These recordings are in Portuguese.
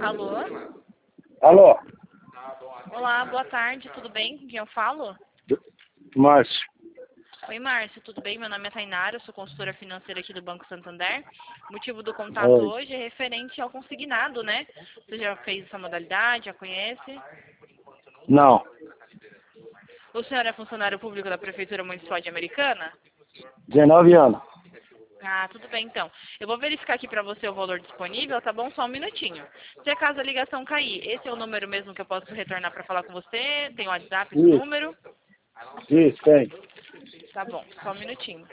Alô? Alô, Olá, boa tarde, tudo bem? Com quem eu falo? Márcio. Oi, Márcio, tudo bem? Meu nome é Tainara, eu sou consultora financeira aqui do Banco Santander. O motivo do contato Oi. hoje é referente ao consignado, né? Você já fez essa modalidade, já conhece? Não, O senhor é funcionário público da Prefeitura Municipal de Americana? 19 anos. Ah, tudo bem então. Eu vou verificar aqui para você o valor disponível, tá bom? Só um minutinho. Se acaso a ligação cair, esse é o número mesmo que eu posso retornar para falar com você? Tem o WhatsApp esse Isso, número? isso, tem. Tá bom, só um minutinho.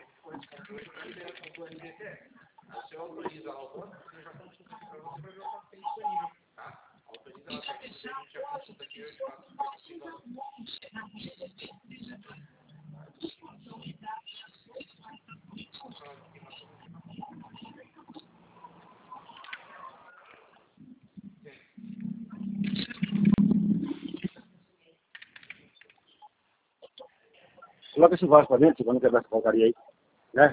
Coloca esse vaso pra dentro, pra não quebrar essa porcaria aí, né?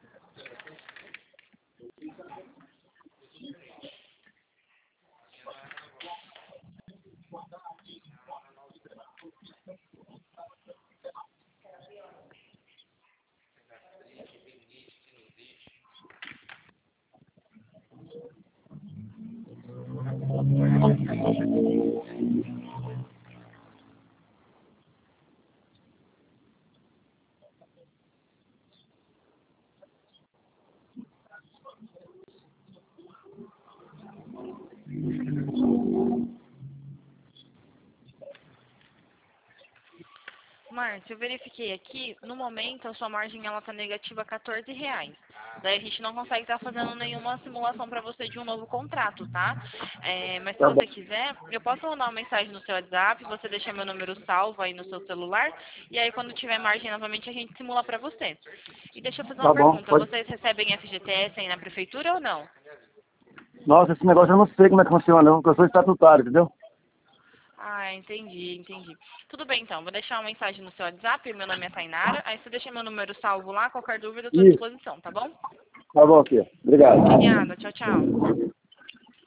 Márcio, eu verifiquei aqui, no momento a sua margem ela tá negativa R$ 14. Daí a gente não consegue estar fazendo nenhuma simulação para você de um novo contrato, tá? Mas se Tá bom, você quiser, eu posso mandar uma mensagem no seu WhatsApp, você deixa meu número salvo aí no seu celular, e aí quando tiver margem novamente a gente simula para você. E deixa eu fazer uma tá bom, pergunta, pode. vocês recebem FGTS aí na prefeitura ou não? Nossa, esse negócio eu não sei como é que funciona não, porque eu sou estatutário, entendeu? Ah, entendi. Tudo bem então, vou deixar uma mensagem no seu WhatsApp, meu nome é Tainara, aí você deixa meu número salvo lá, qualquer dúvida eu estou à Isso, disposição, tá bom? tá bom aqui, obrigado. Obrigada, tchau, tchau.